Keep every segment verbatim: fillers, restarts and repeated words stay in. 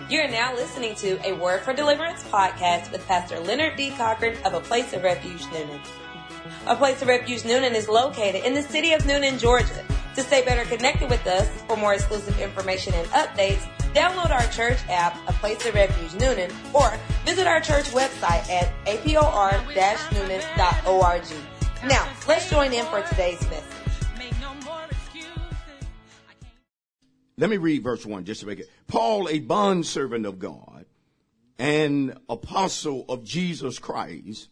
You're now listening to a Word for Deliverance podcast with Pastor Leonard D. Cochran of A Place of Refuge, Newnan. A Place of Refuge, Newnan is located in the city of Newnan, Georgia. To stay better connected with us, for more exclusive information and updates, download our church app, A Place of Refuge, Newnan, or visit our church website at a p o r dash newnan dot org. Now, let's join in for today's message. Let me read verse one just to make it. Paul, a bondservant of God and apostle of Jesus Christ,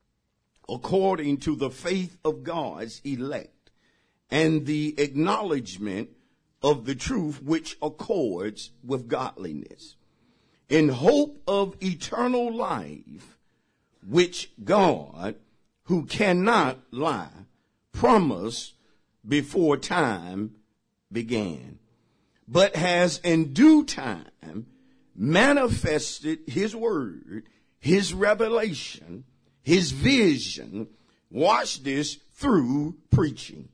according to the faith of God's elect and the acknowledgement of the truth which accords with godliness, in hope of eternal life, which God, who cannot lie, promised before time began, but has in due time manifested his word, his revelation, his vision, watch this, through preaching,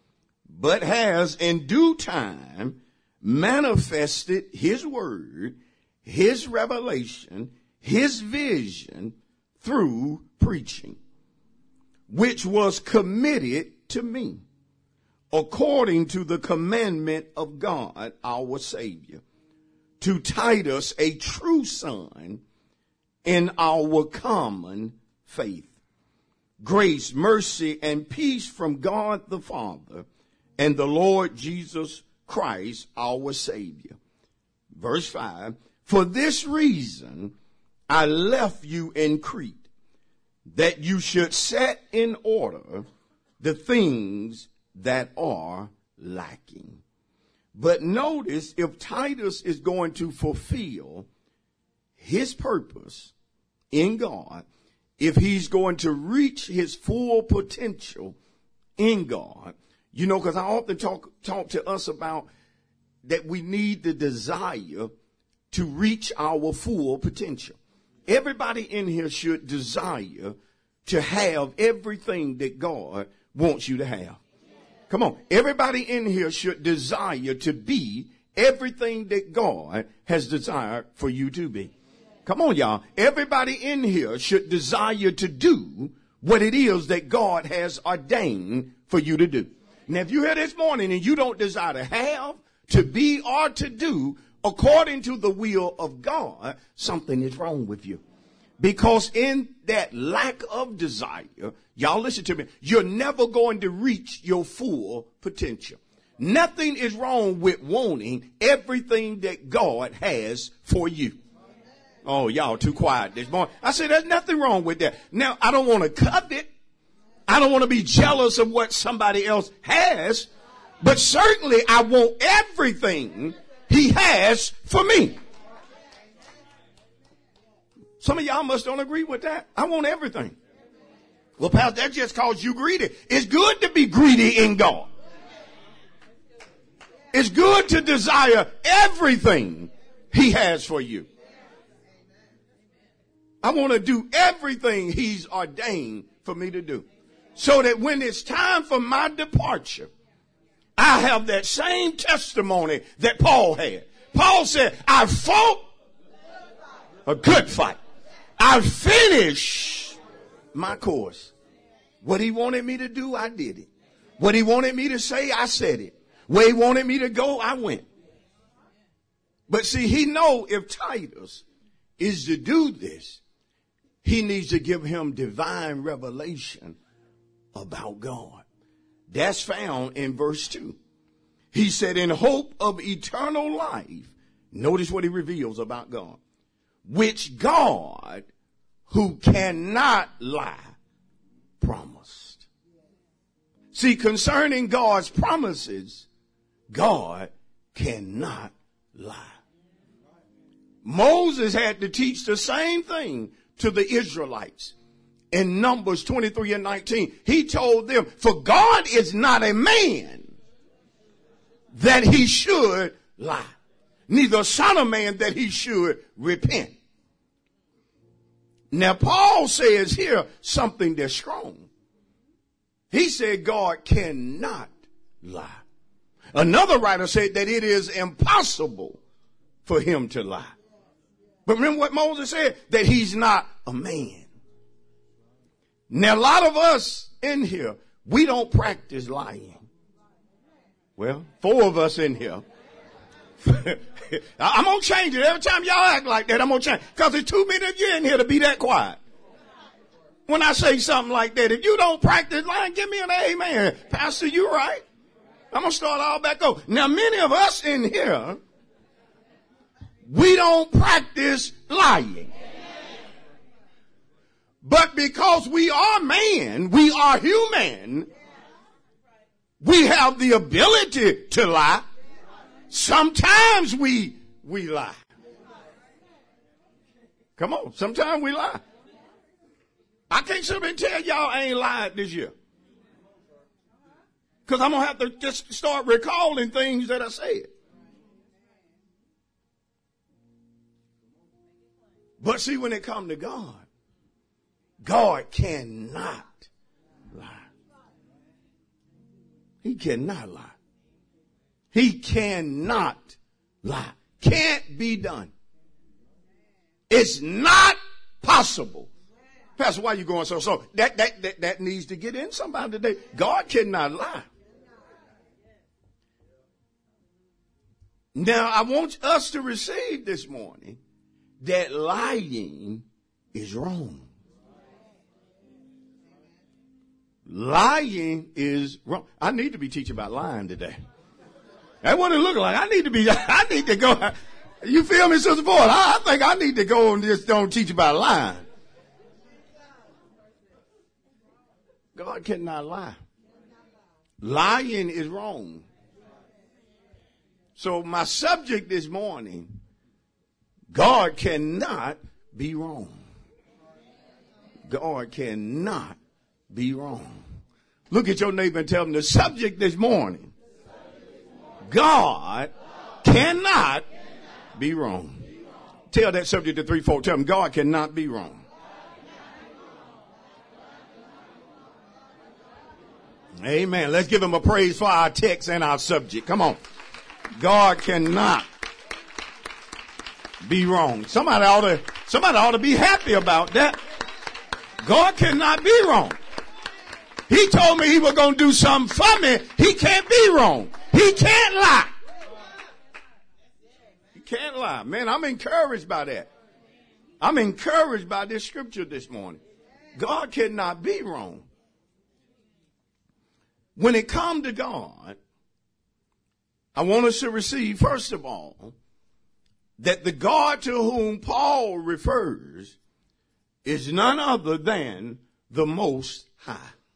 but has in due time manifested his word, his revelation, his vision through preaching, which was committed to me, according to the commandment of God, our Savior, to Titus, a true son in our common faith. Grace, mercy, and peace from God the Father and the Lord Jesus Christ, our Savior. Verse five, for this reason I left you in Crete, that you should set in order the things that are lacking. But notice, if Titus is going to fulfill his purpose in God, if he's going to reach his full potential in God, you know, because I often talk talk to us about that we need the desire to reach our full potential. Everybody in here should desire to have everything that God wants you to have. Come on. Everybody in here should desire to be everything that God has desired for you to be. Come on, y'all. Everybody in here should desire to do what it is that God has ordained for you to do. Now, if you're here this morning and you don't desire to have, to be, or to do according to the will of God, something is wrong with you. Because in that lack of desire, y'all listen to me, you're never going to reach your full potential. Nothing is wrong with wanting everything that God has for you. Oh, y'all too quiet this morning. I said there's nothing wrong with that. Now, I don't want to covet. I don't want to be jealous of what somebody else has. But certainly I want everything he has for me. Some of y'all must don't agree with that. I want everything. Well, pal, that just calls you greedy. It's good to be greedy in God. It's good to desire everything he has for you. I want to do everything he's ordained for me to do, so that when it's time for my departure, I have that same testimony that Paul had. Paul said, I fought a good fight. I finished my course. What he wanted me to do, I did it. What he wanted me to say, I said it. Where he wanted me to go, I went. But see, he know if Titus is to do this, he needs to give him divine revelation about God. That's found in verse two. He said, in hope of eternal life, notice what he reveals about God, which God, who cannot lie, promised. See, concerning God's promises, God cannot lie. Moses had to teach the same thing to the Israelites. In Numbers twenty-three and nineteen, he told them, for God is not a man that he should lie, neither a son of man that he should repent. Now, Paul says here something that's strong. He said God cannot lie. Another writer said that it is impossible for him to lie. But remember what Moses said? That he's not a man. Now, a lot of us in here, we don't practice lying. Well, four of us in here. I'm going to change it. Every time y'all act like that, I'm going to change. Because there's too many of you in here to be that quiet. When I say something like that, if you don't practice lying, give me an amen. Pastor, you right. I'm going to start all back over. Now, many of us in here, we don't practice lying. But because we are man, we are human, we have the ability to lie. Sometimes we, we lie. Come on, sometimes we lie. I can't sit up and tell y'all I ain't lied this year. Because I'm going to have to just start recalling things that I said. But see, when it comes to God, God cannot lie. He cannot lie. He cannot lie. Can't be done. It's not possible. Pastor, why are you going so so? That, that, that, that needs to get in somebody today. God cannot lie. Now, I want us to receive this morning that lying is wrong. Lying is wrong. I need to be teaching about lying today. That's what it looks like. I need to be, I need to go. You feel me, Sister Ford? I, I think I need to go and just don't teach about lying. God cannot lie. Lying is wrong. So my subject this morning, God cannot be wrong. God cannot be wrong. Look at your neighbor and tell them the subject this morning, God cannot be wrong. Tell that subject to three, four. Tell them God cannot be wrong. Amen. Let's give him a praise for our text and our subject. Come on. God cannot be wrong. Somebody ought to, somebody ought to be happy about that. God cannot be wrong. He told me he was going to do something for me. He can't be wrong. He can't lie. He can't lie. Man, I'm encouraged by that. I'm encouraged by this scripture this morning. God cannot be wrong. When it comes to God, I want us to receive, first of all, that the God to whom Paul refers is none other than the Most High.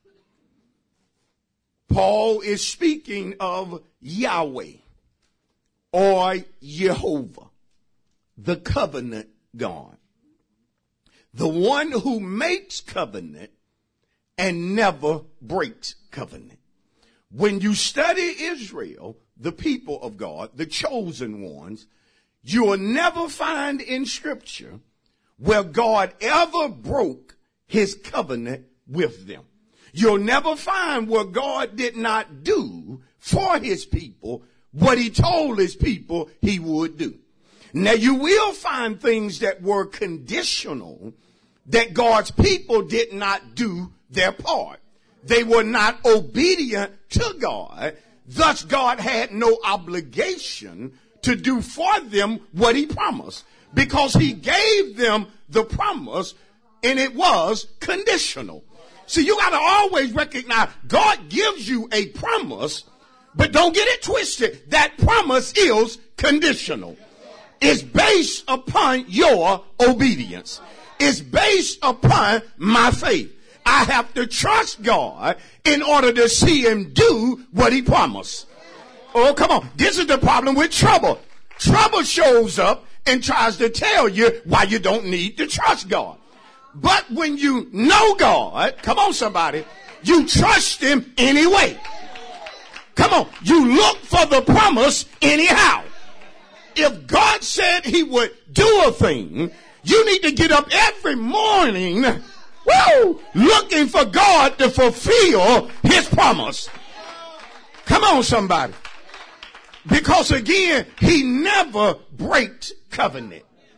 Paul is speaking of Yahweh or Jehovah, the covenant God, the one who makes covenant and never breaks covenant. When you study Israel, the people of God, the chosen ones, you will never find in Scripture where God ever broke his covenant with them. You'll never find where God did not do for his people what he told his people he would do. Now, you will find things that were conditional, that God's people did not do their part. They were not obedient to God. Thus, God had no obligation to do for them what he promised, because he gave them the promise and it was conditional. See, you got to always recognize God gives you a promise, but don't get it twisted. That promise is conditional. It's based upon your obedience. It's based upon my faith. I have to trust God in order to see him do what he promised. Oh, come on. This is the problem with trouble. Trouble shows up and tries to tell you why you don't need to trust God. But when you know God, come on somebody, you trust him anyway. Come on. You look for the promise anyhow. If God said he would do a thing, you need to get up every morning, woo, looking for God to fulfill his promise. Come on, somebody. Because again, he never breaks covenant.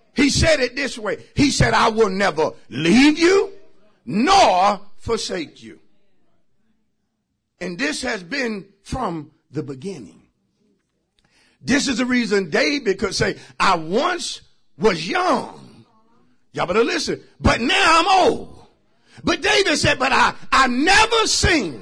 He said it this way. He said, I will never leave you nor forsake you. And this has been from the beginning. This is the reason David could say, I once was young. Y'all better listen. But now I'm old. But David said, but I, I never seen.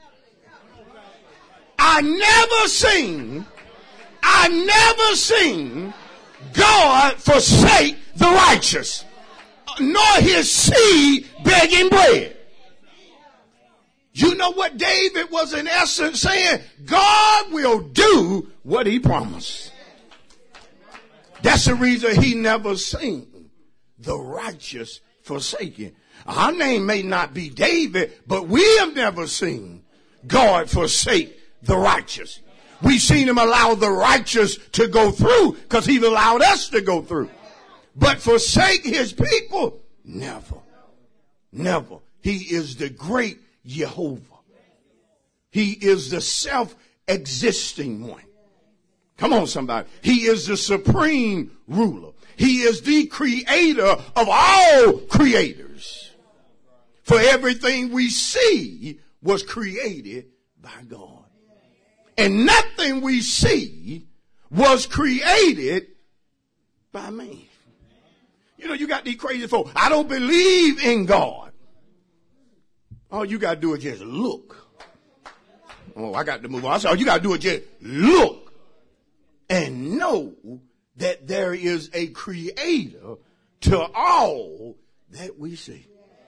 I never seen. I never seen God forsake the righteous, nor his seed begging bread. You know what David was in essence saying? God will do what he promised. That's the reason he never seen the righteous forsaken. Our name may not be David, but we have never seen God forsake the righteous. We've seen him allow the righteous to go through because he's allowed us to go through. But forsake his people? Never. Never. He is the great Jehovah. He is the self-existing one. Come on, somebody. He is the supreme ruler. He is the creator of all creators. For everything we see was created by God. And nothing we see was created by man. You know, you got these crazy folks. I don't believe in God. All you got to do is just look. Oh, I got to move on. I said, all you got to do is just look and know that there is a creator to all that we see.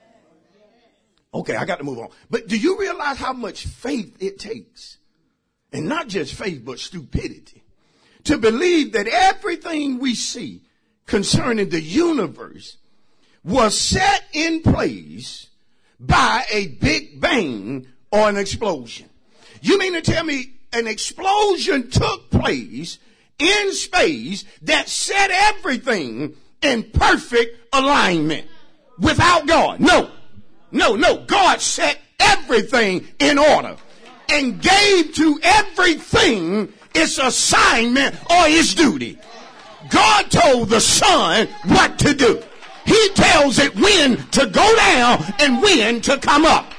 Okay, I got to move on. But do you realize how much faith it takes? And not just faith, but stupidity. To believe that everything we see concerning the universe was set in place by a big bang or an explosion. You mean to tell me an explosion took place in space that set everything in perfect alignment without God? No, no, no. God set everything in order and gave to everything its assignment or its duty. God told the sun what to do. He tells it when to go down and when to come up.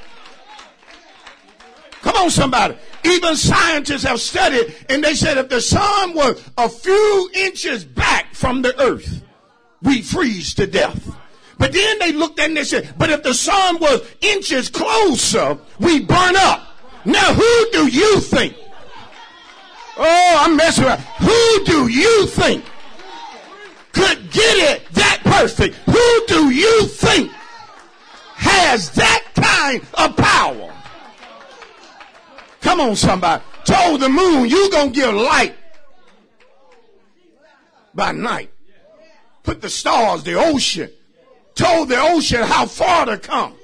Come on, somebody. Even scientists have studied, and they said if the sun was a few inches back from the earth, we freeze to death. But then they looked at it and they said, but if the sun was inches closer, we burn up. Now, who do you think? Oh, I'm messing around. Who do you think could get it that perfect? Who do you think has that kind of power? Come on, somebody. Told the moon, you gonna give light by night. Put the stars, the ocean. Told the ocean how far to come.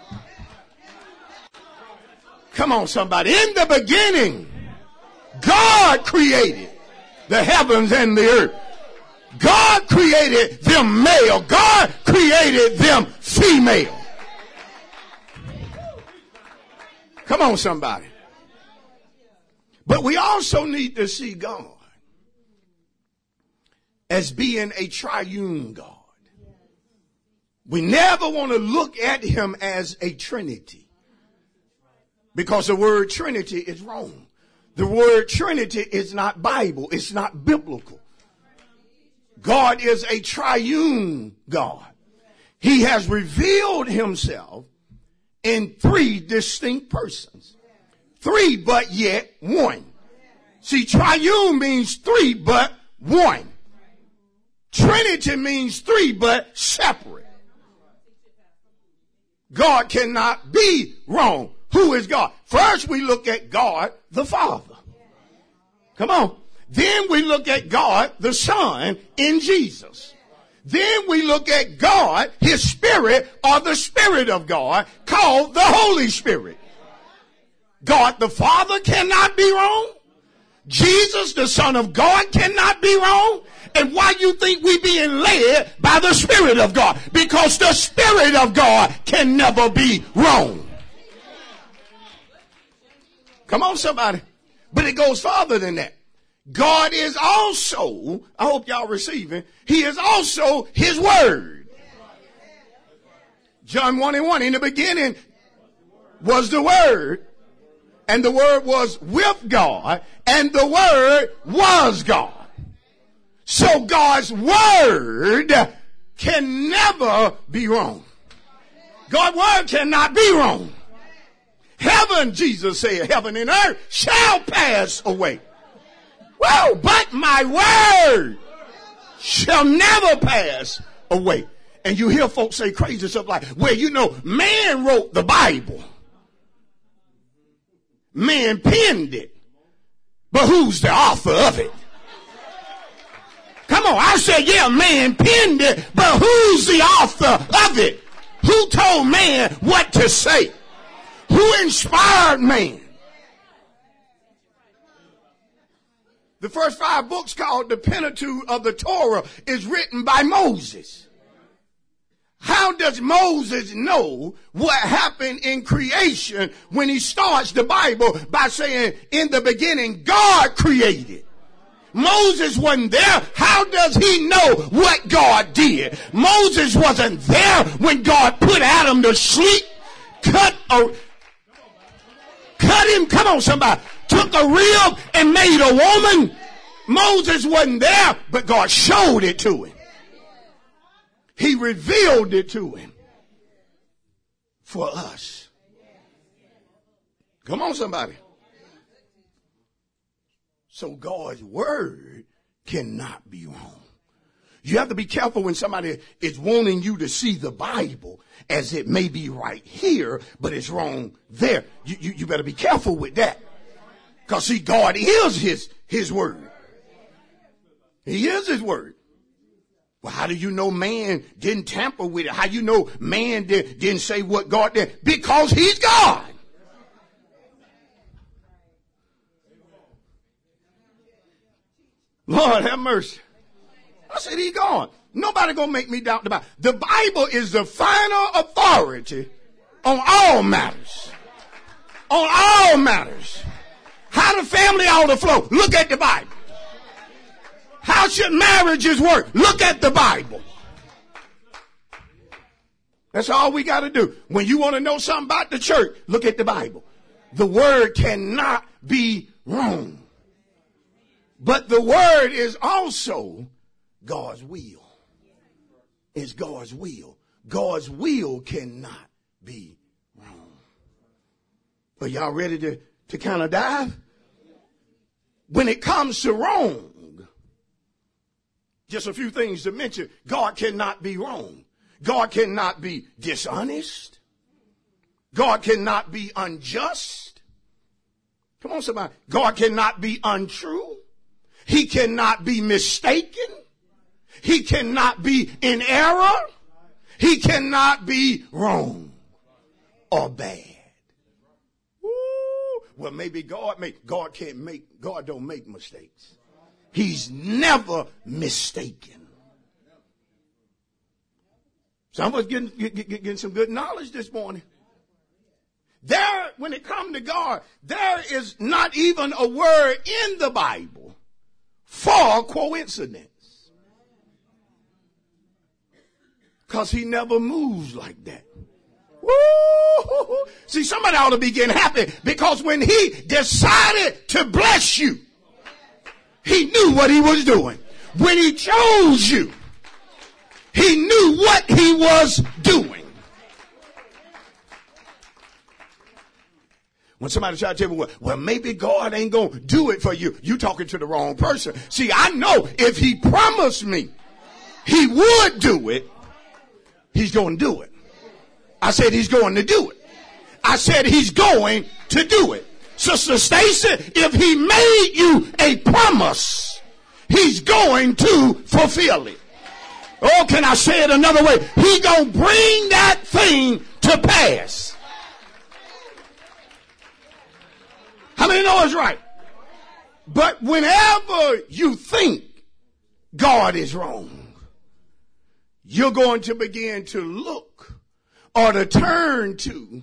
Come on, somebody. In the beginning, God created the heavens and the earth. God created them male. God created them female. Come on, somebody. But we also need to see God as being a triune God. We never want to look at him as a trinity. Because the word Trinity is wrong. The word Trinity is not Bible. It's not biblical. God is a triune God. He has revealed himself in three distinct persons. Three, but yet one. See, triune means three, but one. Trinity means three, but separate. God cannot be wrong. Who is God? First we look at God the Father. Come on. Then we look at God the Son in Jesus. Then we look at God, his Spirit, or the Spirit of God, called the Holy Spirit. God the Father cannot be wrong. Jesus, the Son of God, cannot be wrong. And why you think we being led by the Spirit of God? Because the Spirit of God can never be wrong. Come on, somebody. But it goes farther than that. God is also, I hope y'all receiving, he is also his word. John one and one, in the beginning was the word, and the word was with God, and the word was God. So God's word can never be wrong. God's word cannot be wrong. Heaven, Jesus said, heaven and earth shall pass away. Well, but my word shall never pass away. And you hear folks say crazy stuff like, well, you know, man wrote the Bible. Man penned it. But who's the author of it? Come on, I said, yeah, man penned it, but who's the author of it? Who told man what to say? Who inspired man? The first five books, called the Pentateuch of the Torah, is written by Moses. How does Moses know what happened in creation when he starts the Bible by saying, in the beginning, God created? Moses wasn't there. How does he know what God did? Moses wasn't there when God put Adam to sleep, cut a, cut him, come on somebody, took a rib and made a woman. Moses wasn't there, but God showed it to him. He revealed it to him for us. Come on somebody. So God's word cannot be wrong. You have to be careful when somebody is wanting you to see the Bible as it may be right here, but it's wrong there. You, you, you better be careful with that. Because see, God is his, his word. He is his word. Well, how do you know man didn't tamper with it? How do you know man did, didn't say what God did? Because he's God. Lord have mercy. I said, he's gone. Nobody gonna make me doubt the Bible. The Bible is the final authority on all matters. On all matters. How the family ought to flow. Look at the Bible. How should marriages work? Look at the Bible. That's all we got to do. When you want to know something about the church, look at the Bible. The word cannot be wrong. But the word is also God's will. It's God's will. God's will cannot be wrong. Are y'all ready to, to kind of dive? When it comes to wrong, just a few things to mention. God cannot be wrong. God cannot be dishonest. God cannot be unjust. Come on, somebody. God cannot be untrue. He cannot be mistaken. He cannot be in error. He cannot be wrong or bad. Woo. Well, maybe God make, God can't make, God don't make mistakes. He's never mistaken. Some of us getting, getting, getting some good knowledge this morning. There, when it comes to God, there is not even a word in the Bible for coincidence. Because he never moves like that. Woo! See, somebody ought to be getting happy because when he decided to bless you, he knew what he was doing. When he chose you, he knew what he was doing. When somebody try to tell me, well, well, maybe God ain't going to do it for you, you talking to the wrong person. See, I know if he promised me he would do it, he's going to do it. I said he's going to do it. I said he's going to do it. Sister Stacy, if he made you a promise, he's going to fulfill it. Oh, can I say it another way? He gonna bring that thing to pass. How many know it's right? But whenever you think God is wrong, you're going to begin to look or to turn to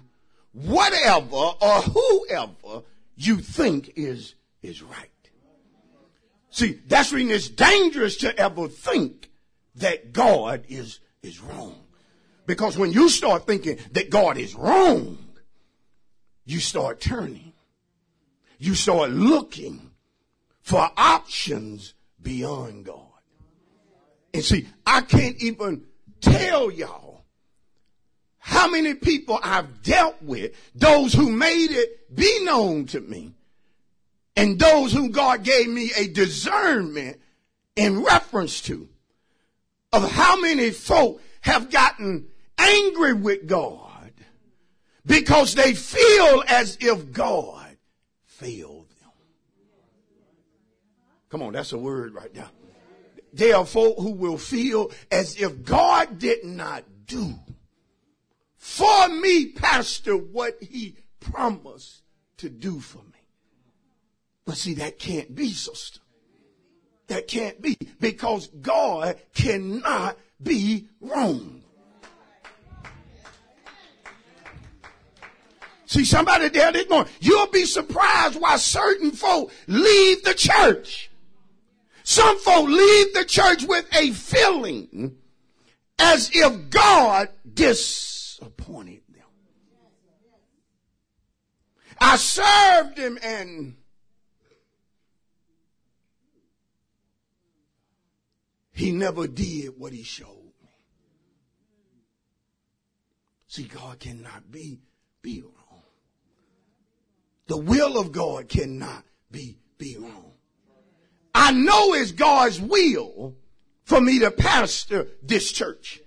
whatever or whoever you think is, is right. See, that's when it's dangerous to ever think that God is, is wrong. Because when you start thinking that God is wrong, you start turning. You start looking for options beyond God. And see, I can't even tell y'all how many people I've dealt with, those who made it be known to me, and those whom God gave me a discernment in reference to, of how many folk have gotten angry with God because they feel as if God failed them. Come on, that's a word right there. There are folk who will feel as if God did not do for me, Pastor, what he promised to do for me. But see, that can't be, sister. That can't be, because God cannot be wrong. See, somebody there this morning, you'll be surprised why certain folk leave the church. Some folk leave the church with a feeling as if God disappointed them. I served him and he never did what he showed me. See, God cannot be, be wrong. The will of God cannot be, be wrong. I know it's God's will for me to pastor this church.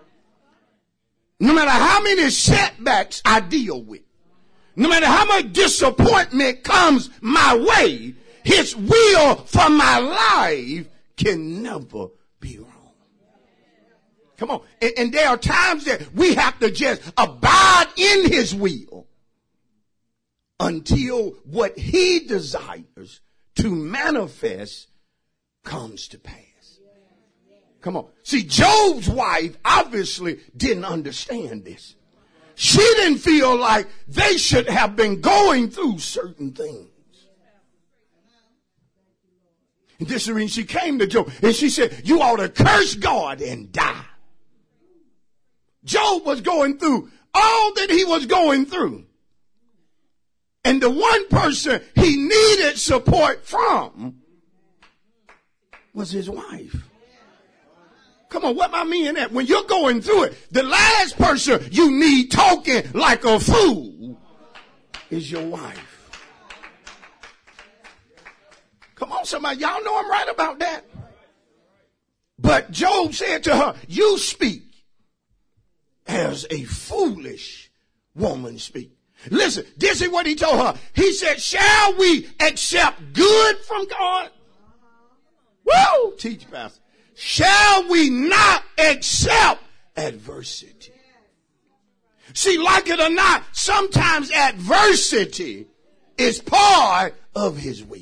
No matter how many setbacks I deal with, no matter how much disappointment comes my way, his will for my life can never be wrong. Come on. And, and there are times that we have to just abide in his will until what he desires to manifest comes to pass. Come on. See, Job's wife obviously didn't understand this. She didn't feel like they should have been going through certain things. And this is when she came to Job and she said, you ought to curse God and die. Job was going through all that he was going through. And the one person he needed support from was his wife. Come on, what am I meaning that? When you're going through it, the last person you need talking like a fool is your wife. Come on, somebody, y'all know I'm right about that. But Job said to her, you speak as a foolish woman speaks. Listen, this is what he told her. He said, shall we accept good from God? Woo! Teach, Pastor. Shall we not accept adversity? See, like it or not, sometimes adversity is part of his will.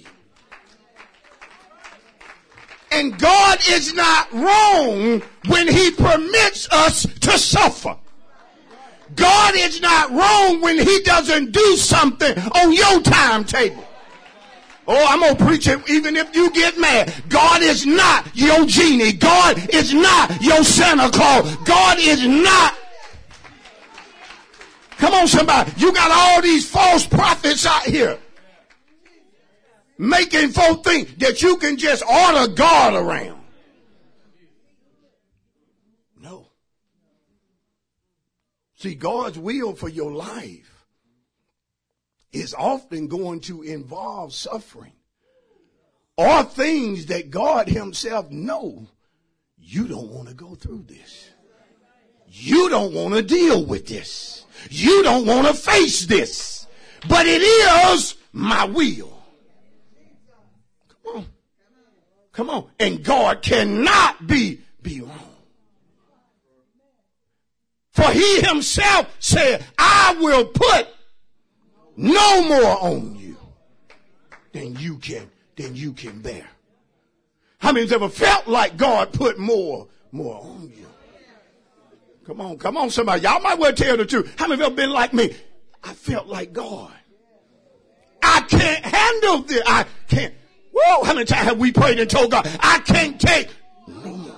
And God is not wrong when he permits us to suffer. God is not wrong when he doesn't do something on your timetable. Oh, I'm going to preach it even if you get mad. God is not your genie. God is not your Santa Claus. God is not. Come on, somebody. You got all these false prophets out here making folk think that you can just order God around. No. See, God's will for your life is often going to involve suffering or things that God himself knows you don't want to go through this. You don't want to deal with this. You don't want to face this. But it is my will. Come on. Come on. And God cannot be, be wrong. For he himself said, I will put no more on you than you can, than you can bear. How many's ever felt like God put more, more on you? Come on, come on, somebody. Y'all might well tell the truth. How many have ever been like me? I felt like God. I can't handle this. I can't. Whoa, how many times have we prayed and told God, I can't take no more?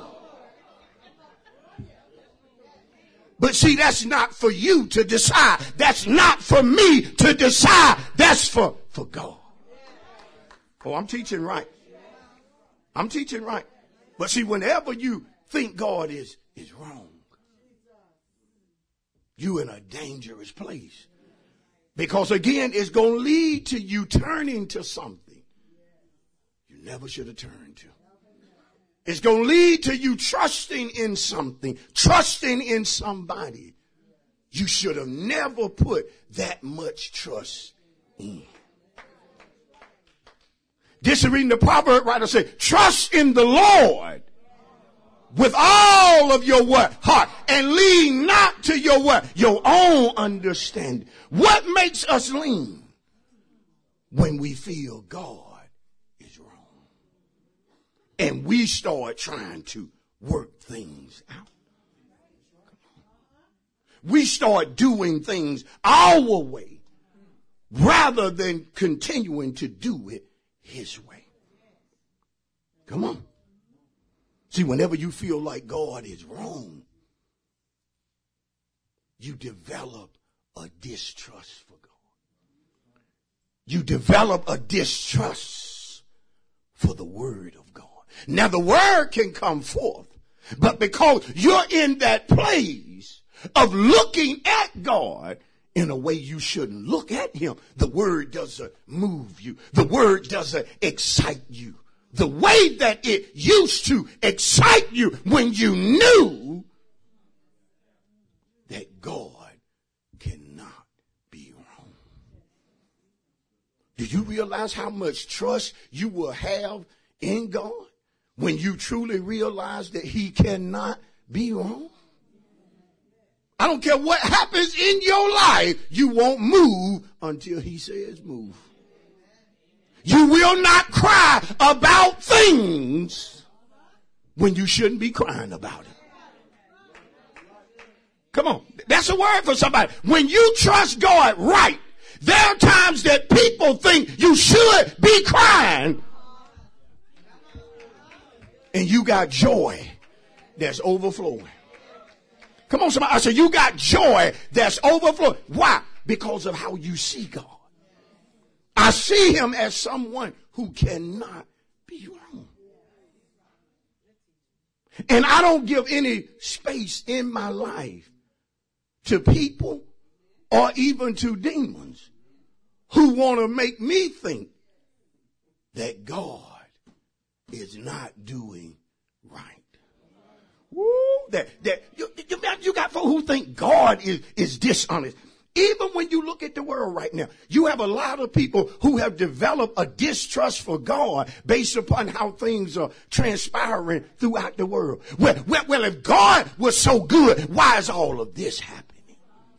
But see, that's not for you to decide. That's not for me to decide. That's for, for God. Oh, I'm teaching right. I'm teaching right. But see, whenever you think God is, is wrong, you're in a dangerous place. Because again, it's going to lead to you turning to something you never should have turned to. It's going to lead to you trusting in something, trusting in somebody you should have never put that much trust in. This is reading the proverb writer say, trust in the Lord with all of your what? Heart. And lean not to your what? Your own understanding. What makes us lean? When we feel God is wrong. And we start trying to work things out. We start doing things our way rather than continuing to do it His way. Come on. See, whenever you feel like God is wrong, you develop a distrust for God. You develop a distrust for the word of God. Now the word can come forth, but because you're in that place of looking at God in a way you shouldn't look at him, the word doesn't move you. The word doesn't excite you the way that it used to excite you when you knew that God cannot be wrong. Do you realize how much trust you will have in God when you truly realize that he cannot be wrong? I don't care what happens in your life, you won't move until he says move. You will not cry about things when you shouldn't be crying about it. Come on. That's a word for somebody. When you trust God right, there are times that people think you should be crying. And you got joy that's overflowing. Come on, somebody. I said, you got joy that's overflowing. Why? Because of how you see God. I see him as someone who cannot be wrong. And I don't give any space in my life to people or even to demons who want to make me think that God is not doing right. Woo, that, that you, you, you got folks who think God is, is dishonest. Even when you look at the world right now, you have a lot of people who have developed a distrust for God based upon how things are transpiring throughout the world. Well, well, well, if God was so good, why is all of this happening?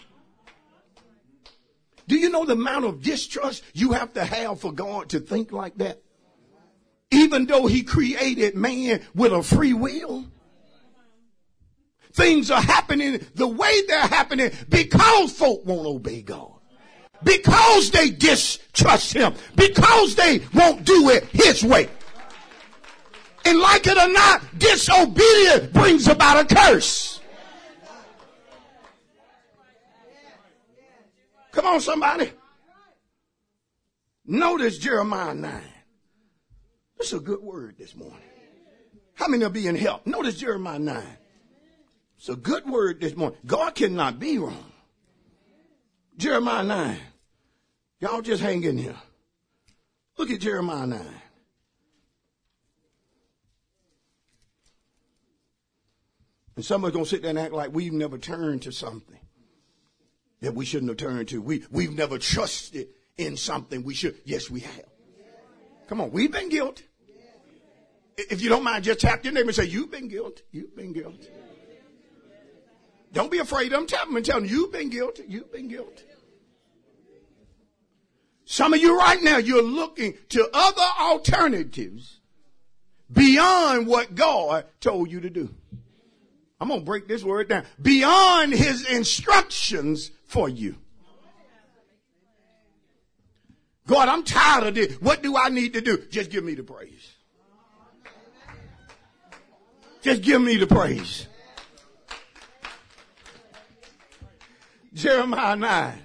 Do you know the amount of distrust you have to have for God to think like that? Even though he created man with a free will. Things are happening the way they're happening because folk won't obey God. Because they distrust him. Because they won't do it his way. And like it or not, disobedience brings about a curse. Come on, somebody. Notice Jeremiah nine. This is a good word this morning. How many will be in help? Notice Jeremiah nine. It's a good word this morning. God cannot be wrong. Jeremiah nine. Y'all just hang in here. Look at Jeremiah nine. And somebody's going to sit there and act like we've never turned to something that we shouldn't have turned to. We, we've never trusted in something we should. Yes, we have. Come on, we've been guilty. If you don't mind, just tap your neighbor and say, you've been guilty. You've been guilty. Don't be afraid of them. Tap them and tell them, you've been guilty. You've been guilty. Some of you right now, you're looking to other alternatives beyond what God told you to do. I'm going to break this word down. Beyond his instructions for you. God, I'm tired of this. What do I need to do? Just give me the praise. Just give me the praise. Jeremiah nine.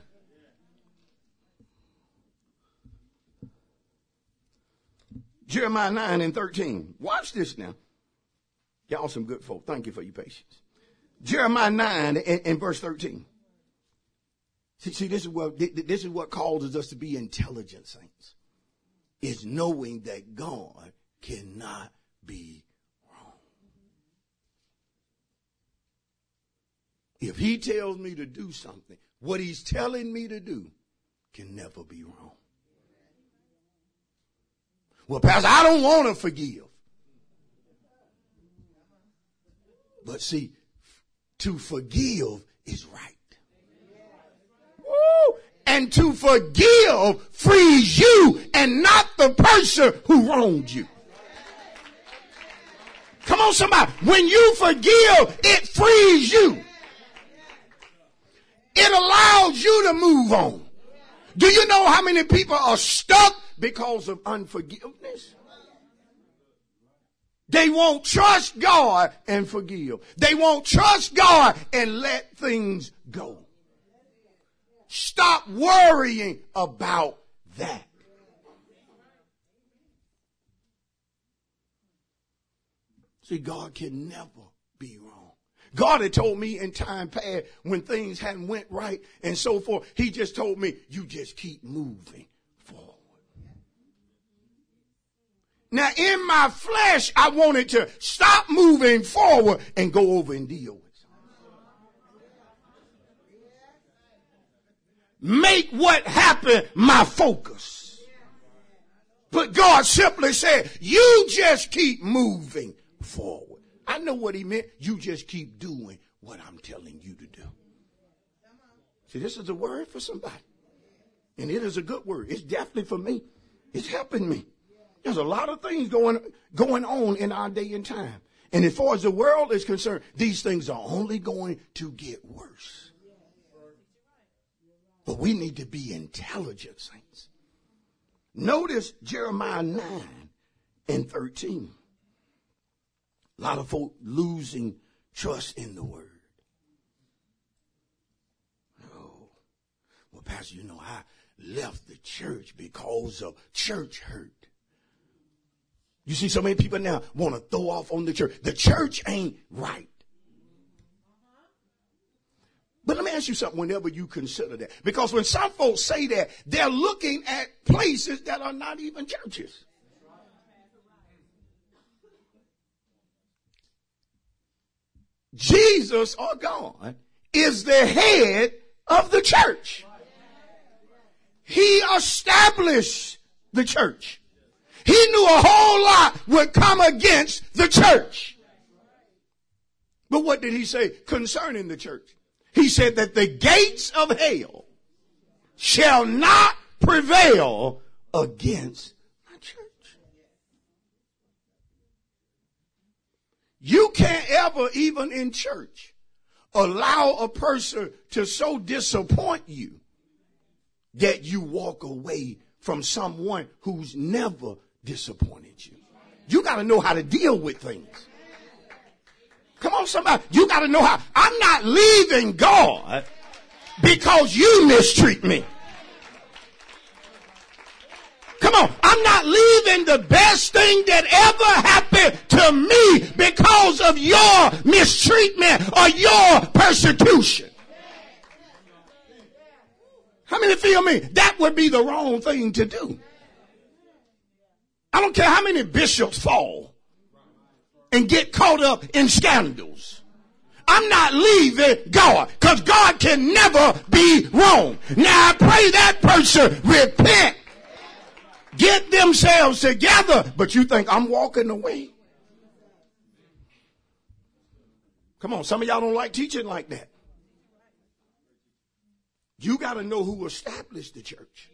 Jeremiah nine and thirteen. Watch this now. Y'all some good folk. Thank you for your patience. Jeremiah nine and, and verse thirteen. See, see, this is what this is what causes us to be intelligent saints. Is knowing that God cannot be wrong. If he tells me to do something, what he's telling me to do can never be wrong. Well, Pastor, I don't want to forgive. But see, to forgive is right. Woo! And to forgive frees you and not the person who wronged you. Come on, somebody. When you forgive, it frees you. It allows you to move on. Do you know how many people are stuck because of unforgiveness? They won't trust God and forgive. They won't trust God and let things go. Stop worrying about that. See, God can never be wrong. God had told me in time past when things hadn't went right and so forth, he just told me, you just keep moving forward. Now, in my flesh, I wanted to stop moving forward and go over and deal with something. Make what happened my focus. But God simply said, you just keep moving forward. I know what he meant. You just keep doing what I'm telling you to do. See, this is a word for somebody. And it is a good word. It's definitely for me. It's helping me. There's a lot of things going, going on in our day and time. And as far as the world is concerned, these things are only going to get worse. But we need to be intelligent saints. Notice Jeremiah nine and thirteen. A lot of folk losing trust in the word. Oh, well, Pastor, you know, I left the church because of church hurt. You see, so many people now want to throw off on the church. The church ain't right. But let me ask you something whenever you consider that. Because when some folks say that, they're looking at places that are not even churches. Jesus, or God, is the head of the church. He established the church. He knew a whole lot would come against the church. But what did he say concerning the church? He said that the gates of hell shall not prevail against my church. You can't ever, even in church, allow a person to so disappoint you that you walk away from someone who's never disappointed you. You got to know how to deal with things. Come on, somebody. You got to know how. I'm not leaving God because you mistreat me. Come on. I'm not leaving the best thing that ever happened to me because of your mistreatment or your persecution. How many feel me? That would be the wrong thing to do. I don't care how many bishops fall and get caught up in scandals. I'm not leaving God because God can never be wrong. Now I pray that person repent, get themselves together, but you think I'm walking away? Come on, some of y'all don't like teaching like that. You got to know who established the church.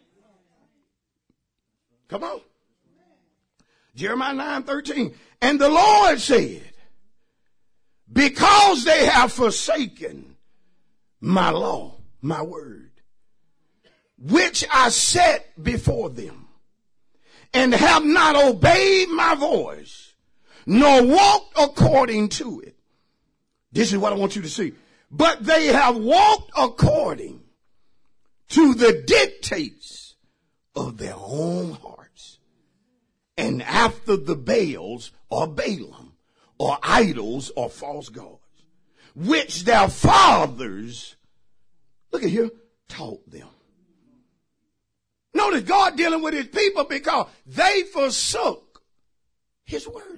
Come on. Jeremiah nine thirteen. And the Lord said, because they have forsaken my law, my word, which I set before them, and have not obeyed my voice, nor walked according to it. This is what I want you to see. But they have walked according to the dictates of their own hearts, and after the Baals or Balaam or idols or false gods, which their fathers, look at here, taught them. Notice God dealing with his people because they forsook his word.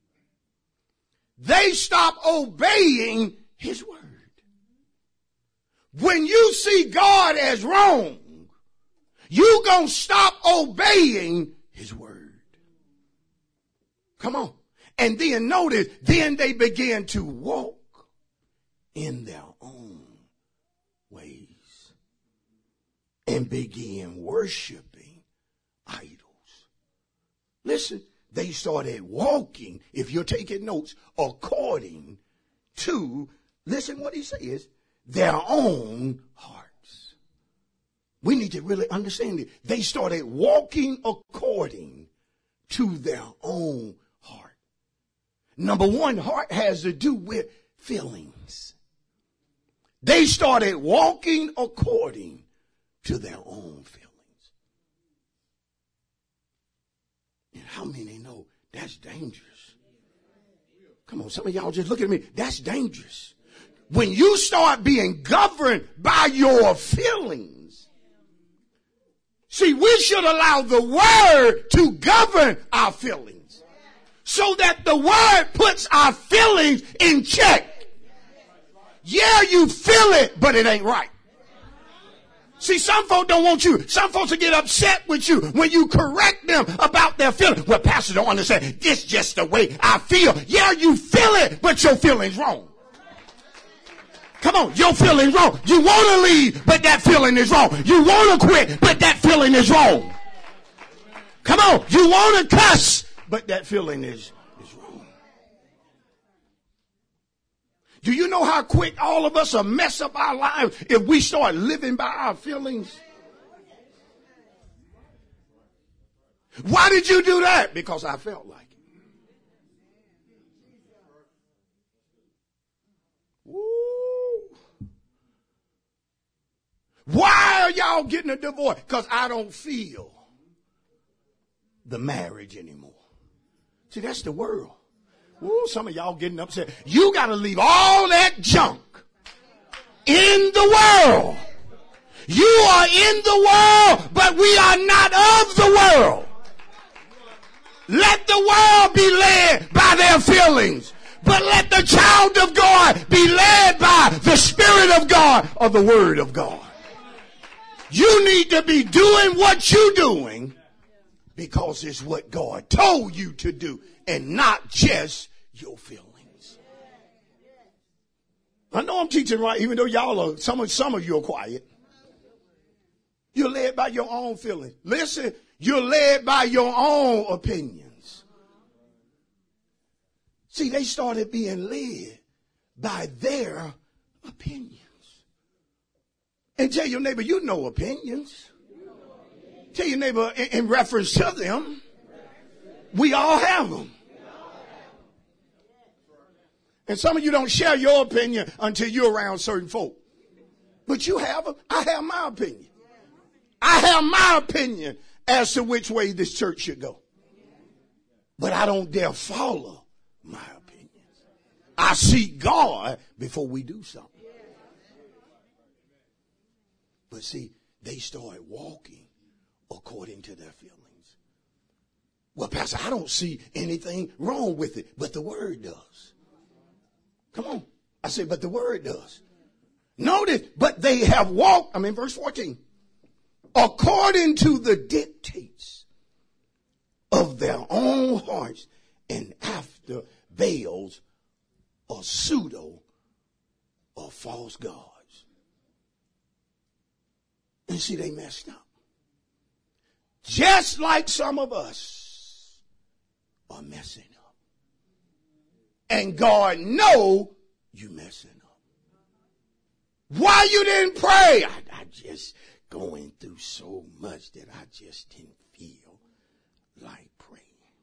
They stopped obeying his word. When you see God as wrong, you gonna stop obeying his word. Come on. And then notice, then they began to walk in their own ways and began worshiping idols. Listen, they started walking, if you're taking notes, according to, listen what he says, their own hearts. We need to really understand it. They started walking according to their own heart. Number one, heart has to do with feelings. They started walking according to their own feelings. And how many know that's dangerous? Come on, some of y'all just look at me. That's dangerous. When you start being governed by your feelings, see, we should allow the word to govern our feelings so that the word puts our feelings in check. Yeah, you feel it, but it ain't right. See, some folks don't want you. Some folks will get upset with you when you correct them about their feelings. Well, pastor don't understand. This just the way I feel. Yeah, you feel it, but your feeling's wrong. Come on, your feeling's wrong. You want to leave, but that feeling is wrong. You want to quit, but that feeling is wrong. Come on, you want to cuss, but that feeling is, is wrong. Do you know how quick all of us will mess up our lives if we start living by our feelings? Why did you do that? Because I felt like it. Why are y'all getting a divorce? Because I don't feel the marriage anymore. See, that's the world. Ooh, some of y'all getting upset. You got to leave all that junk in the world. You are in the world, but we are not of the world. Let the world be led by their feelings, but let the child of God be led by the Spirit of God or the Word of God. You need to be doing what you're doing because it's what God told you to do and not just your feelings. I know I'm teaching right, even though y'all are, some of, some of you are quiet. You're led by your own feelings. Listen, you're led by your own opinions. See, they started being led by their opinions. And tell your neighbor, you know opinions. Tell your neighbor, in, in reference to them, we all have them. And some of you don't share your opinion until you're around certain folk. But you have them. I have my opinion. I have my opinion as to which way this church should go. But I don't dare follow my opinions. I seek God before we do something. But see, they started walking according to their feelings. Well, Pastor, I don't see anything wrong with it, but the word does. Come on. I said, but the word does. Notice, but they have walked, I mean, verse fourteen, according to the dictates of their own hearts and after Baals or pseudo or false gods. And see, they messed up. Just like some of us are messing up. And God know you messing up. Why you didn't pray? I, I just going through so much that I just didn't feel like praying.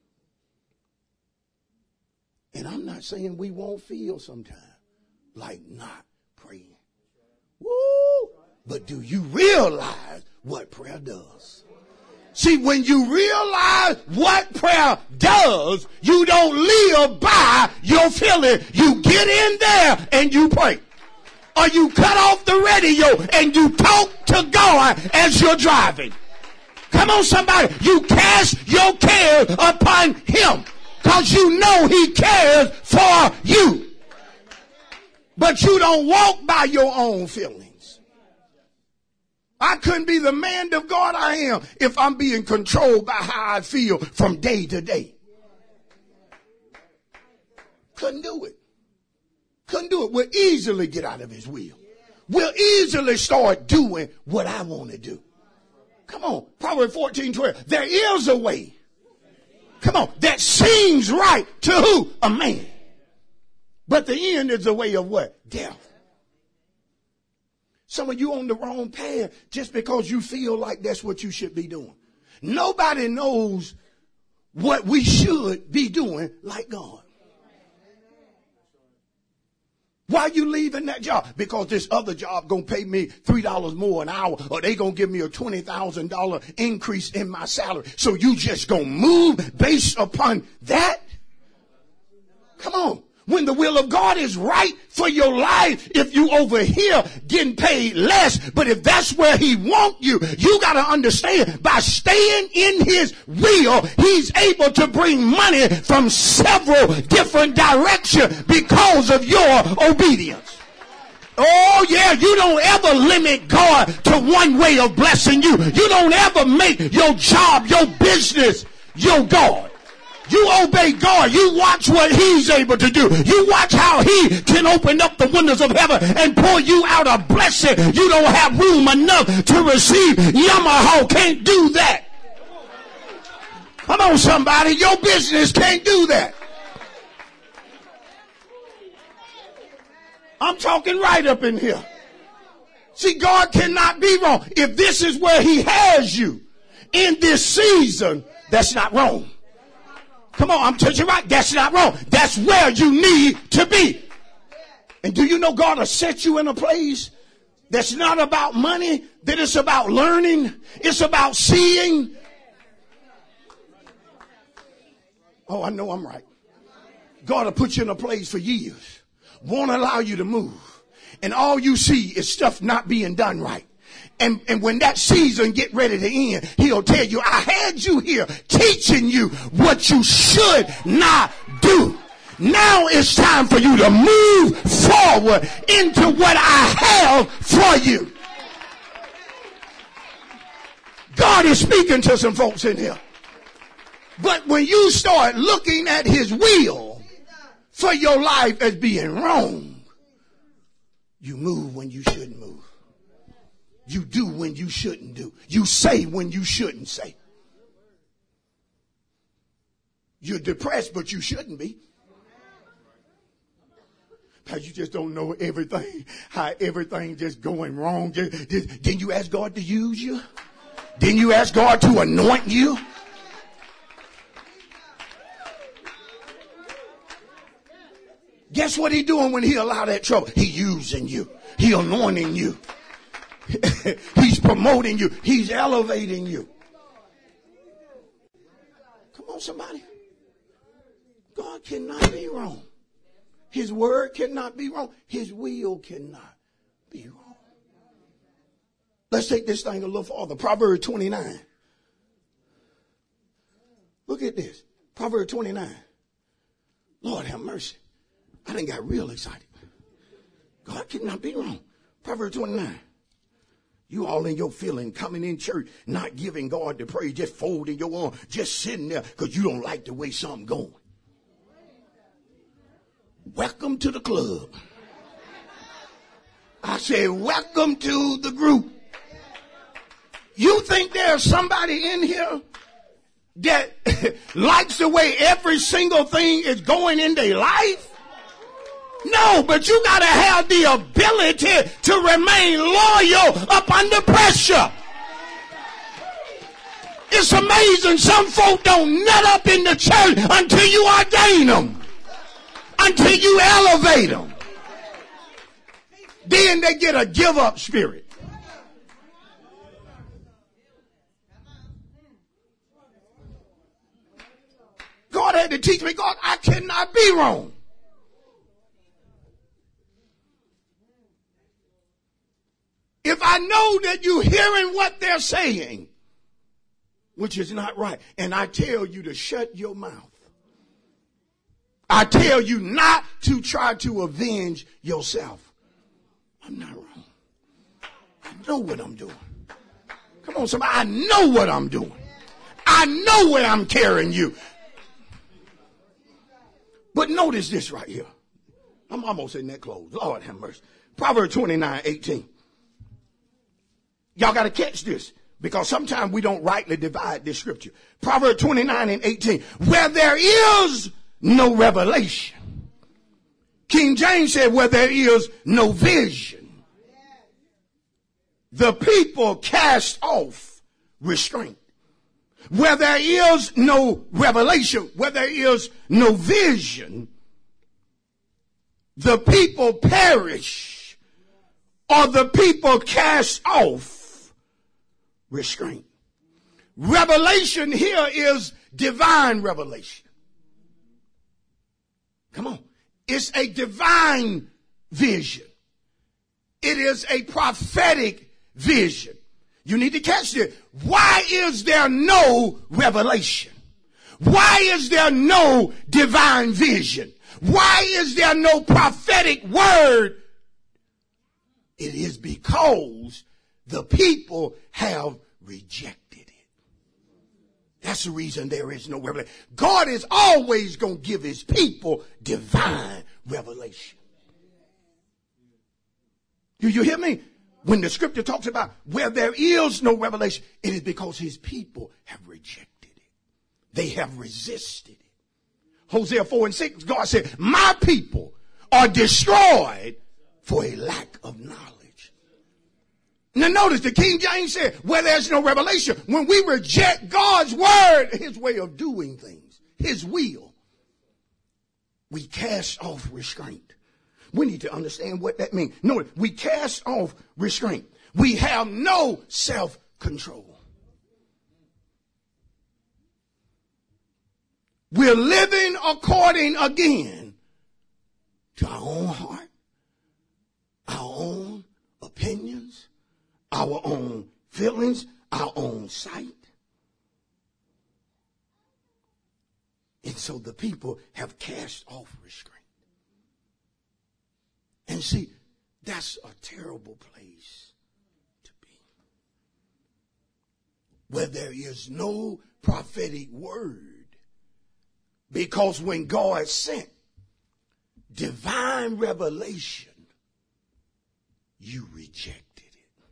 And I'm not saying we won't feel sometimes like not praying. Woo! But do you realize what prayer does? See, when you realize what prayer does, you don't live by your feeling. You get in there and you pray. Or you cut off the radio and you talk to God as you're driving. Come on, somebody. You cast your care upon him because you know he cares for you. But you don't walk by your own feelings. I couldn't be the man of God I am if I'm being controlled by how I feel from day to day. Couldn't do it. Couldn't do it. We'll easily get out of his will. We'll easily start doing what I want to do. Come on. Proverbs fourteen twelve. There is a way. Come on. That seems right to who? A man. But the end is the way of what? Death. Some of you on the wrong path just because you feel like that's what you should be doing. Nobody knows what we should be doing like God. Why are you leaving that job? Because this other job going to pay me three dollars more an hour, or they going to give me a twenty thousand dollars increase in my salary. So you just going to move based upon that? Come on. When the will of God is right for your life, if you over here getting paid less, but if that's where he want you, you got to understand by staying in his will, he's able to bring money from several different directions because of your obedience. Oh yeah, you don't ever limit God to one way of blessing you. You don't ever make your job, your business, your God. You obey God. You watch what he's able to do. You watch how he can open up the windows of heaven and pour you out a blessing. You don't have room enough to receive. Yamaha can't do that. Come on, somebody. Your business can't do that. I'm talking right up in here. See, God cannot be wrong. If this is where he has you in this season, that's not wrong. Come on, I'm telling you right. That's not wrong. That's where you need to be. And do you know God will set you in a place that's not about money, that it's about learning. It's about seeing. Oh, I know I'm right. God will put you in a place for years. Won't allow you to move. And all you see is stuff not being done right. And, and when that season get ready to end, he'll tell you, I had you here teaching you what you should not do. Now it's time for you to move forward into what I have for you. God is speaking to some folks in here. But when you start looking at his will for your life as being wrong, you move when you shouldn't move. You do when you shouldn't do. You say when you shouldn't say. You're depressed, but you shouldn't be. Because you just don't know everything, how everything just going wrong. Just, just, didn't you ask God to use you? Didn't you ask God to anoint you? Guess what he doing when he allow that trouble? He using you. He anointing you. He's promoting you. He's elevating you. Come on, somebody. God cannot be wrong. His word cannot be wrong. His will cannot be wrong. Let's take this thing a little farther. Proverbs twenty-nine. Look at this. Proverbs twenty-nine. Lord have mercy. I done got real excited. God cannot be wrong. Proverbs twenty-nine. You all in your feeling, coming in church, not giving God the praise, just folding your arms, just sitting there because you don't like the way something going. Welcome to the club. I said, welcome to the group. You think there's somebody in here that likes the way every single thing is going in their life? No, but you got to have the ability to remain loyal up under pressure. It's amazing. Some folk don't nut up in the church until you ordain them, until you elevate them. Then they get a give up spirit. God had to teach me, God, I cannot be wrong. If I know that you're hearing what they're saying, which is not right, and I tell you to shut your mouth, I tell you not to try to avenge yourself, I'm not wrong. I know what I'm doing. Come on, somebody, I know what I'm doing. I know where I'm carrying you. But notice this right here. I'm almost in that close. Lord have mercy. Proverbs twenty-nine eighteen. Y'all got to catch this, because sometimes we don't rightly divide this scripture. Proverbs twenty-nine and eighteen. Where there is no revelation. King James said, where there is no vision, the people cast off restraint. Where there is no revelation, where there is no vision, the people perish, or the people cast off restraint. Revelation here is divine revelation. Come on. It's a divine vision. It is a prophetic vision. You need to catch this. Why is there no revelation? Why is there no divine vision? Why is there no prophetic word? It is because the people have rejected it. That's the reason there is no revelation. God is always going to give his people divine revelation. Do you hear me? When the scripture talks about where there is no revelation, it is because his people have rejected it. They have resisted it. Hosea four and six, God said, my people are destroyed for a lack of knowledge. Now notice the King James said, where there's no revelation, when we reject God's word, his way of doing things, his will, we cast off restraint. We need to understand what that means. No, we cast off restraint. We have no self-control. We're living according again to our own heart, our own opinions, our own feelings, our own sight. And so the people have cast off restraint. And see, that's a terrible place to be. Where there is no prophetic word. Because when God sent divine revelation, you rejected it.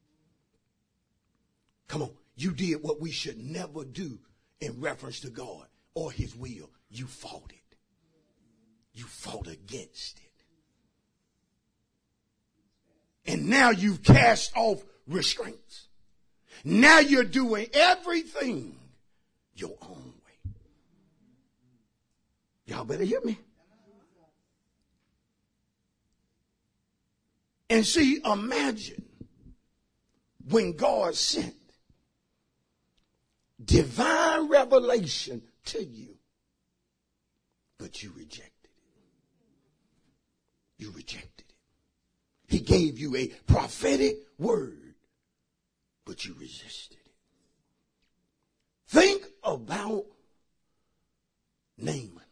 Come on, you did what we should never do in reference to God or his will. You fought it. You fought against it. And now you've cast off restraints. Now you're doing everything your own way. Y'all better hear me. And see, imagine when God sent divine revelation to you, but you rejected it. You rejected it. He gave you a prophetic word, but you resisted it. Think about Naaman.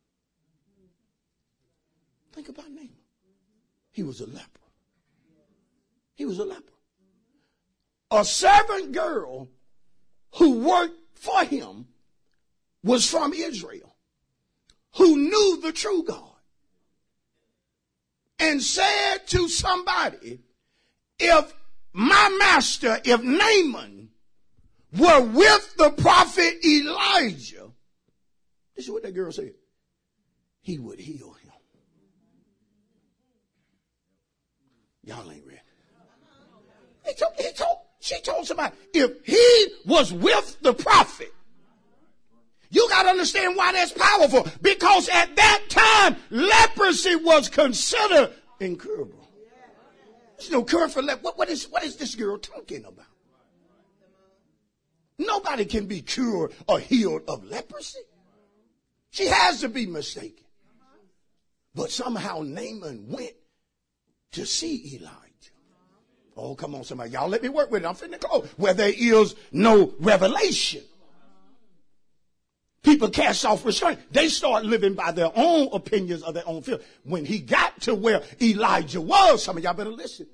Think about Naaman. He was a leper. He was a leper. A servant girl who worked for him was from Israel, who knew the true God. And said to somebody, if my master, if Naaman were with the prophet Elijah, this is what that girl said, he would heal him. Y'all ain't ready. He told, he told, she told somebody, if he was with the prophet, you got to understand why that's powerful. Because at that time, leprosy was considered incurable. There's no cure for leprosy. What, what, is, what is this girl talking about? Nobody can be cured or healed of leprosy. She has to be mistaken. But somehow Naaman went to see Elijah. Oh, come on, somebody. Y'all let me work with it. I'm finna go where there is no revelation. People cast off restraint. They start living by their own opinions of their own feelings. When he got to where Elijah was, some of y'all better listen.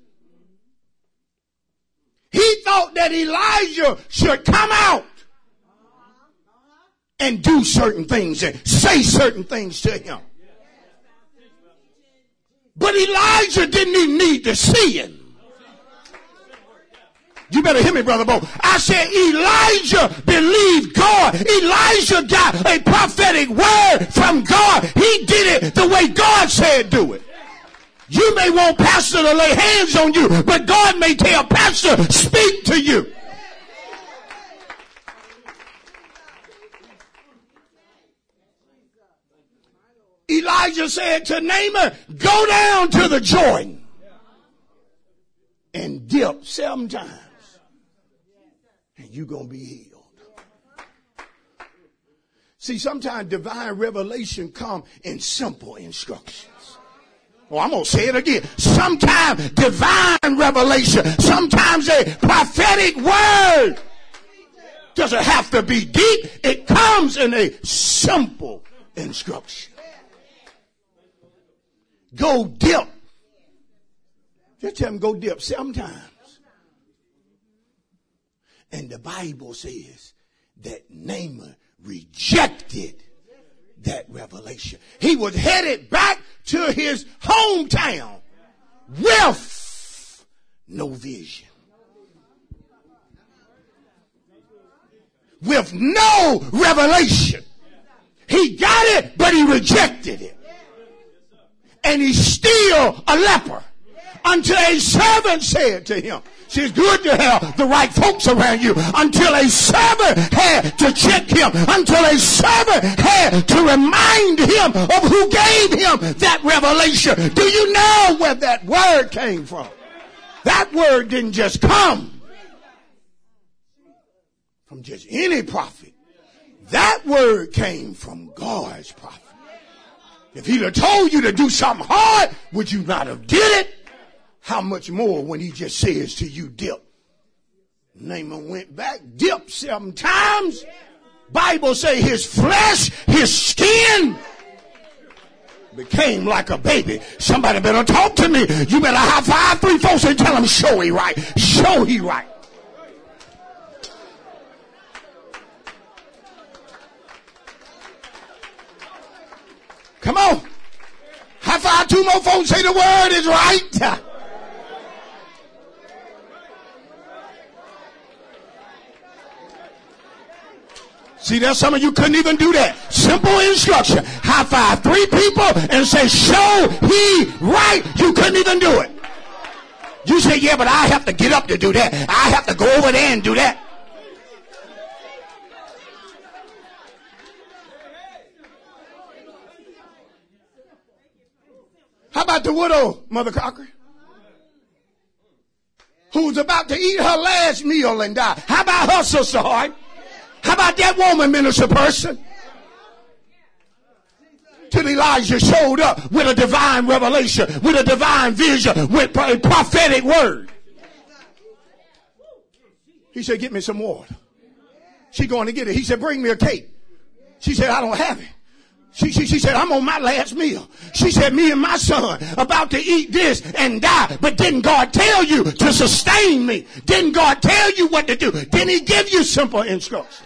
He thought that Elijah should come out and do certain things and say certain things to him. But Elijah didn't even need to see him. You better hear me, Brother Bo. I said Elijah believed God. Elijah got a prophetic word from God. He did it the way God said do it. You may want pastor to lay hands on you, but God may tell pastor, speak to you. Elijah said to Naaman, go down to the Jordan and dip seven times. And you're going to be healed. See, sometimes divine revelation come in simple instructions. Oh, I'm going to say it again. Sometimes divine revelation, sometimes a prophetic word doesn't have to be deep. It comes in a simple instruction. Go dip. Just tell him go dip seven times. And the Bible says that Naaman rejected that revelation. He was headed back to his hometown with no vision. With no revelation. He got it, but he rejected it. And he's still a leper. Until a servant said to him, see, it's good to have the right folks around you. Until a servant had to check him. Until a servant had to remind him of who gave him that revelation. Do you know where that word came from? That word didn't just come from just any prophet. That word came from God's prophet. If he'd have told you to do something hard, would you not have did it? How much more when he just says to you, dip. Naaman went back, dipped seven times. Bible say his flesh, his skin became like a baby. Somebody better talk to me. You better high five three folks and tell them, show he right. Show he right. Come on. High five two more folks, say the word is right. See, there's some of you couldn't even do that. Simple instruction. High five three people and say, show he right. You couldn't even do it. You say, yeah, but I have to get up to do that. I have to go over there and do that. How about the widow, Mother Cochran, who's about to eat her last meal and die? How about her, Sister Hart? How about that woman, Minister Person? Till Elijah showed up with a divine revelation, with a divine vision, with a prophetic word. He said, get me some water. She going to get it. He said, bring me a cake. She said, I don't have it. She, she, she said, I'm on my last meal. She said, me and my son about to eat this and die. But didn't God tell you to sustain me? Didn't God tell you what to do? Didn't he give you simple instructions?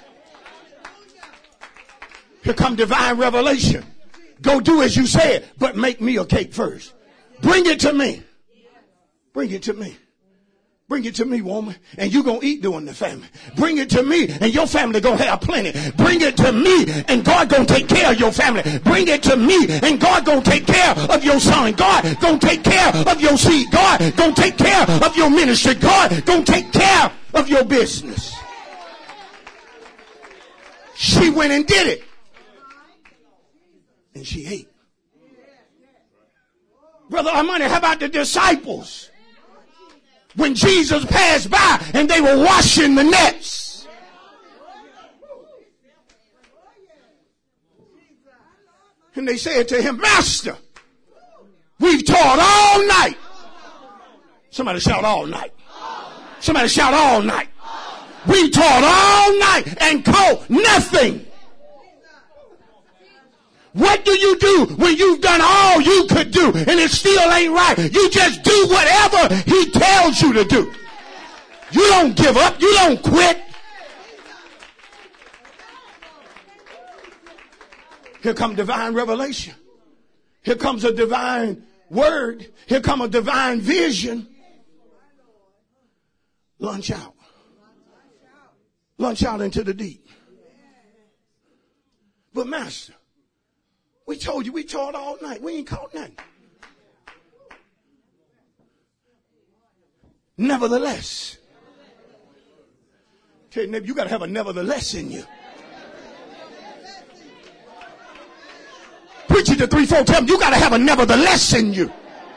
Here come divine revelation. Go do as you said, but make me a cake first. Bring it to me. Bring it to me. Bring it to me, woman, and you gonna eat during the famine. Bring it to me, and your family gonna have plenty. Bring it to me, and God gonna take care of your family. Bring it to me, and God gonna take care of your son. God gonna take care of your seed. God gonna take care of your ministry. God gonna take care of your business. She went and did it, and she ate. Brother Armani, how about the disciples? When Jesus passed by and they were washing the nets. And they said to him, Master, we've toiled all night. Somebody shout all night. Somebody shout all night. We toiled all night and caught nothing. What do you do when you've done all you could do and it still ain't right? You just do whatever he tells you to do. You don't give up. You don't quit. Here comes divine revelation. Here comes a divine word. Here comes a divine vision. Launch out. Launch out into the deep. But master, we told you we toiled all night. We ain't caught nothing. Nevertheless. Tell your neighbor, you got to have a nevertheless in you. Preach it to three, four, tell them you got to have a nevertheless in you.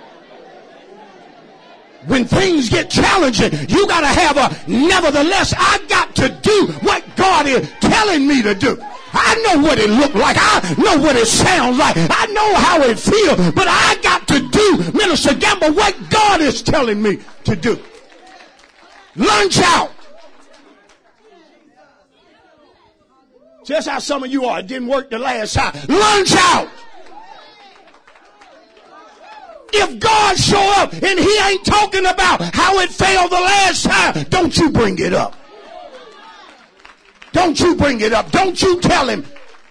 When things get challenging, you got to have a nevertheless. I got to do what God is telling me to do. I know what it looked like. I know what it sounds like. I know how it feels. But I got to do, Minister Gamble, what God is telling me to do. Lunch out. Just how some of you are. It didn't work the last time. Lunch out. If God show up and he ain't talking about how it failed the last time, don't you bring it up. Don't you bring it up. Don't you tell him.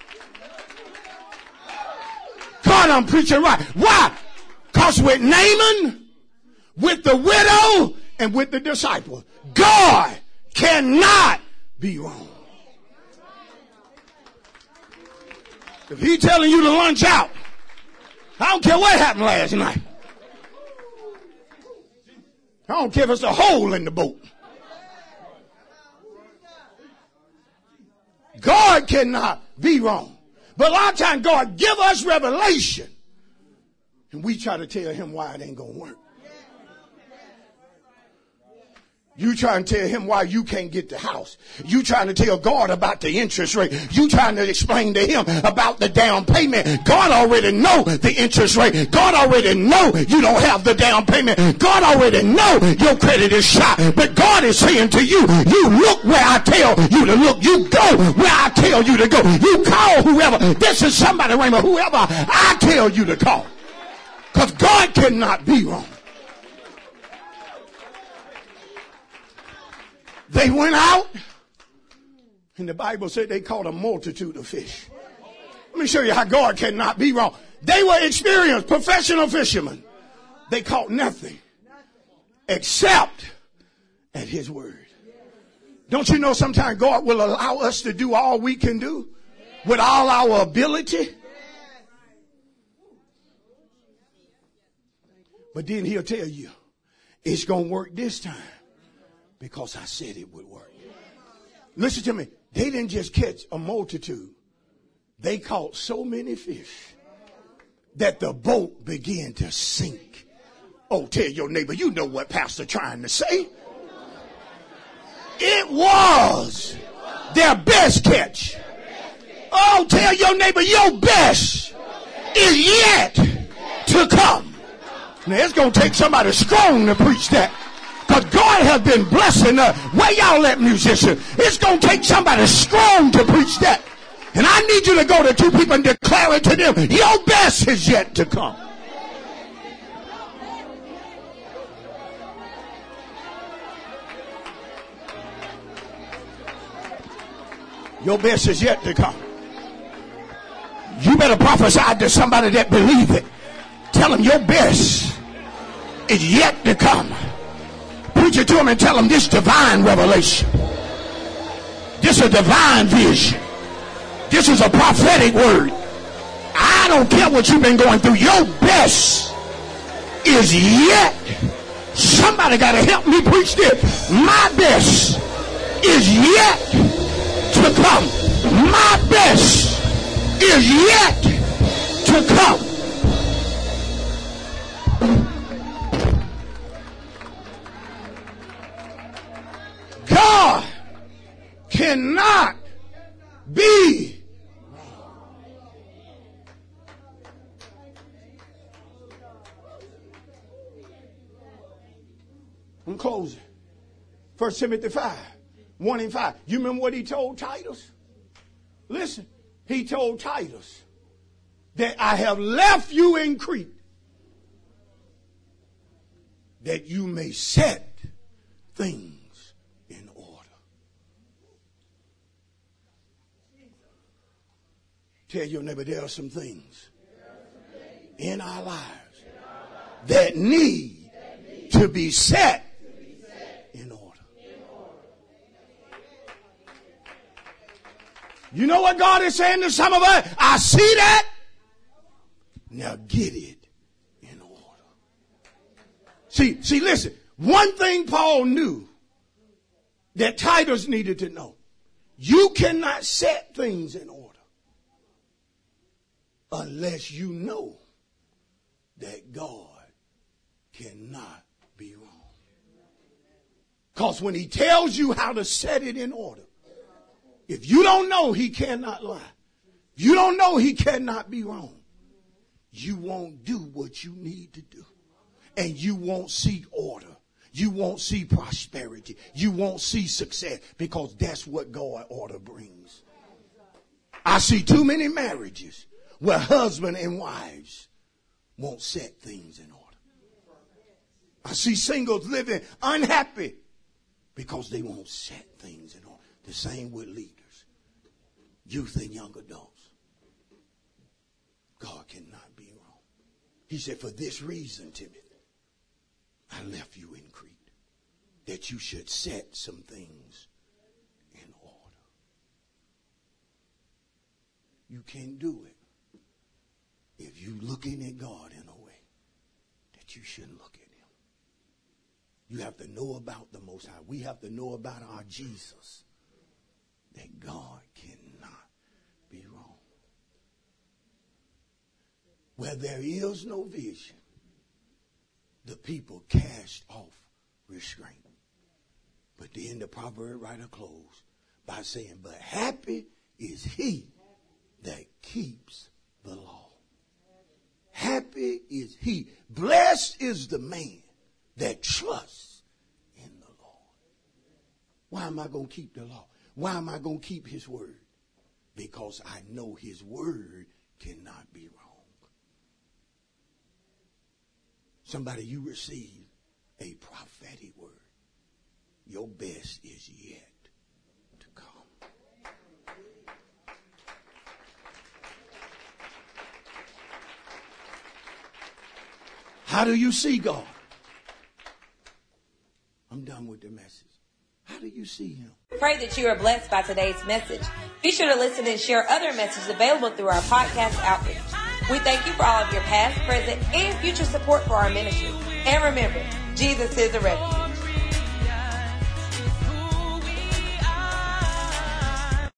God, I'm preaching right. Why? Because with Naaman, with the widow, and with the disciple, God cannot be wrong. If he's telling you to lunch out, I don't care what happened last night. I don't care if it's a hole in the boat. God cannot be wrong. But a lot of times God give us revelation and we try to tell him why it ain't going to work. You trying to tell him why you can't get the house. You trying to tell God about the interest rate. You trying to explain to him about the down payment. God already know the interest rate. God already know you don't have the down payment. God already know your credit is shot. But God is saying to you, you look where I tell you to look. You go where I tell you to go. You call whoever. This is somebody, Raymond, whoever I tell you to call. Because God cannot be wrong. They went out, and the Bible said they caught a multitude of fish. Let me show you how God cannot be wrong. They were experienced, professional fishermen. They caught nothing except at his word. Don't you know sometimes God will allow us to do all we can do with all our ability? But then he'll tell you, it's going to work this time. Because I said it would work. Listen to me. They didn't just catch a multitude. They caught so many fish that the boat began to sink. Oh, tell your neighbor, you know what Pastor trying to say. It was their best catch. Oh, tell your neighbor, your best is yet to come. Now, it's going to take somebody strong to preach that. Because God has been blessing us. Where y'all at, musicians? It's going to take somebody strong to preach that. And I need you to go to two people and declare it to them. Your best is yet to come. Your best is yet to come. You better prophesy to somebody that believe it. Tell them your best is yet to come. Preach it to them and tell them this divine revelation. This is a divine vision. This is a prophetic word. I don't care what you've been going through. Your best is yet. Somebody got to help me preach this. My best is yet to come. My best is yet to come. God cannot be I'm closing. First Timothy five, one and five. You remember what he told Titus? Listen, he told Titus that I have left you in Crete that you may set things in order. Tell your neighbor there are some things in our lives that need to be set in order. You know what God is saying to some of us? I see that. Now get it in order. See, see, listen. One thing Paul knew that Titus needed to know. You cannot set things in order unless you know that God cannot be wrong. Because when he tells you how to set it in order, if you don't know he cannot lie, you don't know he cannot be wrong, you won't do what you need to do. And you won't see order. You won't see prosperity. You won't see success, because that's what God order brings. I see too many marriages where husband and wives won't set things in order. I see singles living unhappy because they won't set things in order. The same with leaders, youth and young adults. God cannot be wrong. He said, for this reason, Timothy, I left you in Crete, that you should set some things in order. You can't do it if you're looking at God in a way that you shouldn't look at him. You have to know about the Most High. We have to know about our Jesus, that God cannot be wrong. Where there is no vision, the people cast off restraint. But then the proverb writer closed by saying, but happy is he that keeps the law. Happy is he. Blessed is the man that trusts in the Lord. Why am I going to keep the law? Why am I going to keep his word? Because I know his word cannot be wrong. Somebody, you receive a prophetic word. Your best is yet to come. How do you see God? I'm done with the message. How do you see him? Pray that you are blessed by today's message. Be sure to listen and share other messages available through our podcast outreach. We thank you for all of your past, present, and future support for our ministry. And remember, Jesus is a refuge.